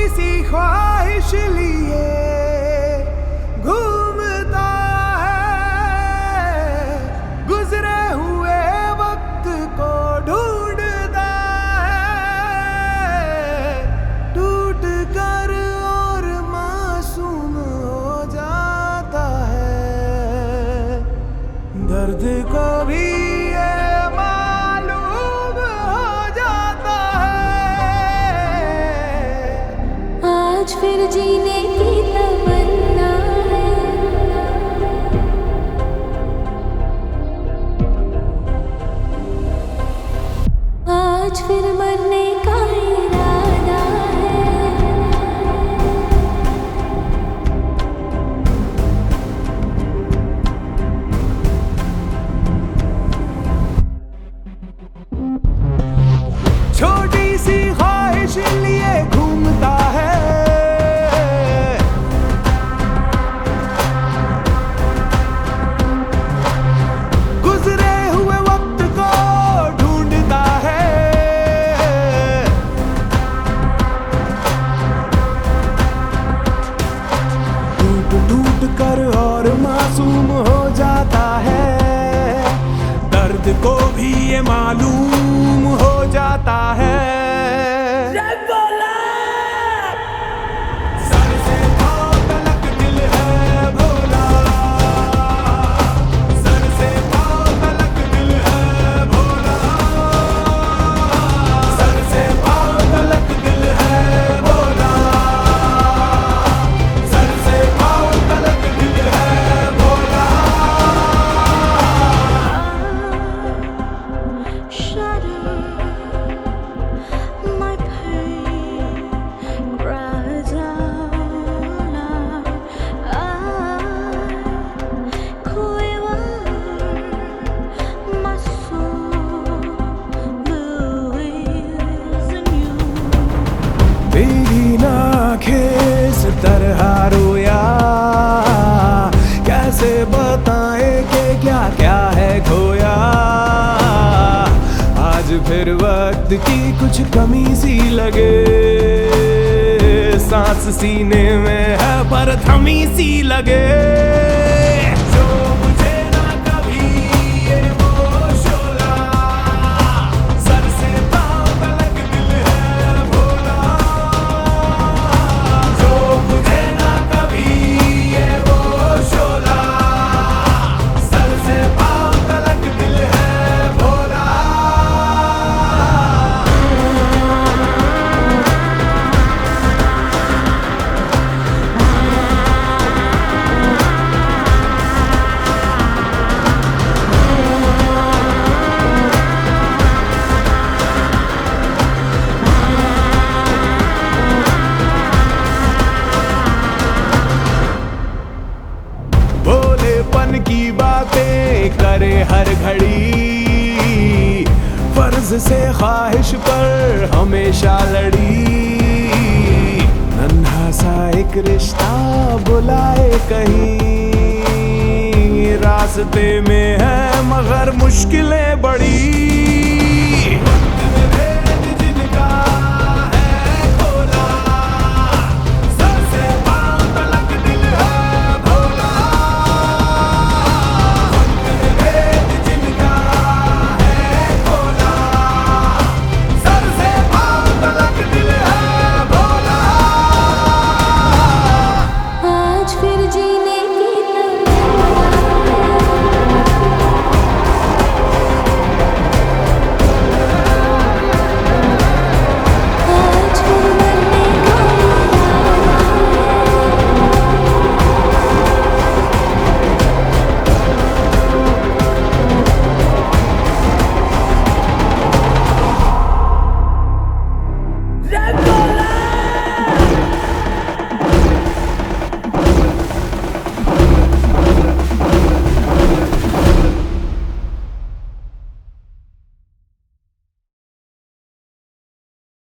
सी ख्वाहिश लिए घूमता है, गुजरे हुए वक्त को ढूंढता है, टूट कर और मासूम हो जाता है। दर्द को भी फिर जीने की तमन्ना है, आज फिर मरने का इरादा है। छोटी सी ख्वाहिश लिए घूमता है, टूट कर और मासूम हो जाता है। दर्द को भी ये मालूम हो जाता है। सर से पांव तलक दिल है भोला, सर से पांव तलक दिल है भोला, सर से पांव तलक दिल है भोला, सर से पांव तलक दिल है भोला। भीगी आँखें से तरह रोया, कैसे बताए कि क्या क्या है खोया। आज फिर वक्त की कुछ कमी सी लगे, सांस सीने में है पर थमी सी लगे। भोलेपन की बातें करे हर घड़ी, फर्ज से ख्वाहिश पर हमेशा लड़ी। नन्हा सा एक रिश्ता बुलाए कहीं, रास्ते में है मगर मुश्किलें बड़ी।